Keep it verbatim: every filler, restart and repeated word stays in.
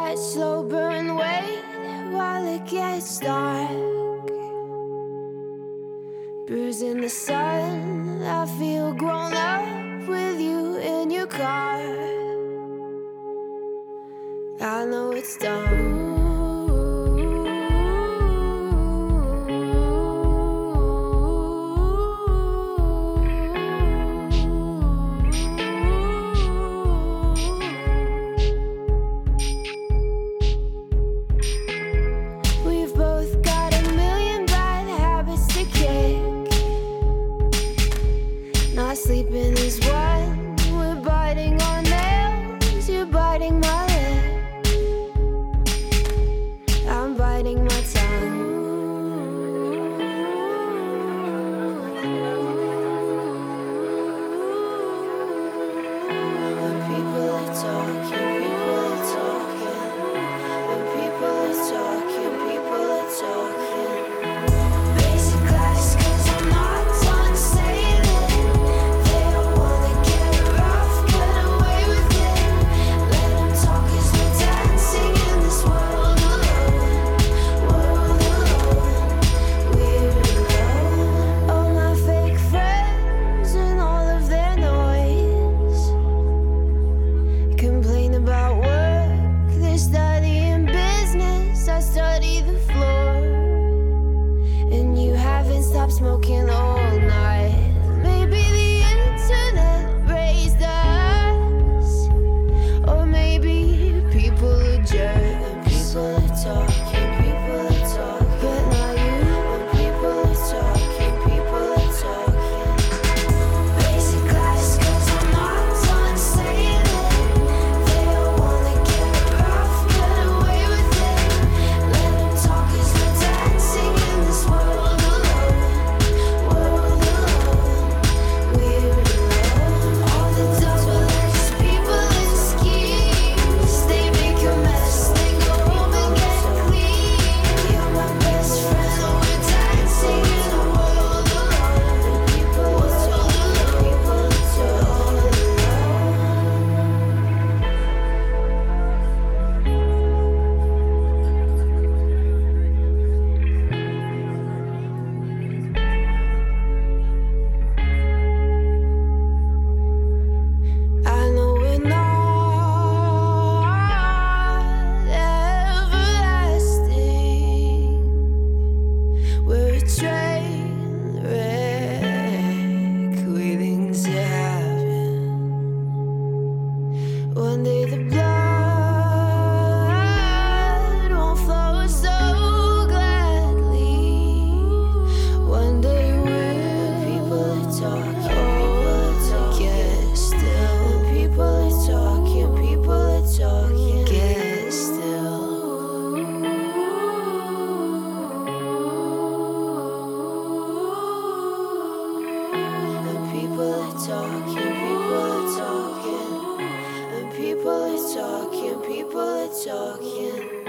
that slow burn, wait while it gets dark. Bruising the sun, I feel grown up with you in your car. I know it's dumb. Not sleeping is one. We're biting on nails. You're biting my lip. I'm biting my tongue. When people are talking, people are talking. When people are talking, people are talking. Basic class, 'cause I'm not done saying it. Stop smoking all night. Maybe the internet raised us, or maybe people are jerks. People are talking, people are talking, but not you. When people are talking, people are talking. Basic class, 'cause I'm not done saying it. They all wanna get rough, get away with it. Let them talk 'cause we're dancing in this world. One day the blood won't flow so gladly. One day we'll. People are talking, people are talking. Get still. People are talking, people are talking. Get still. People are talking, people are talking. People are talking, people are talking.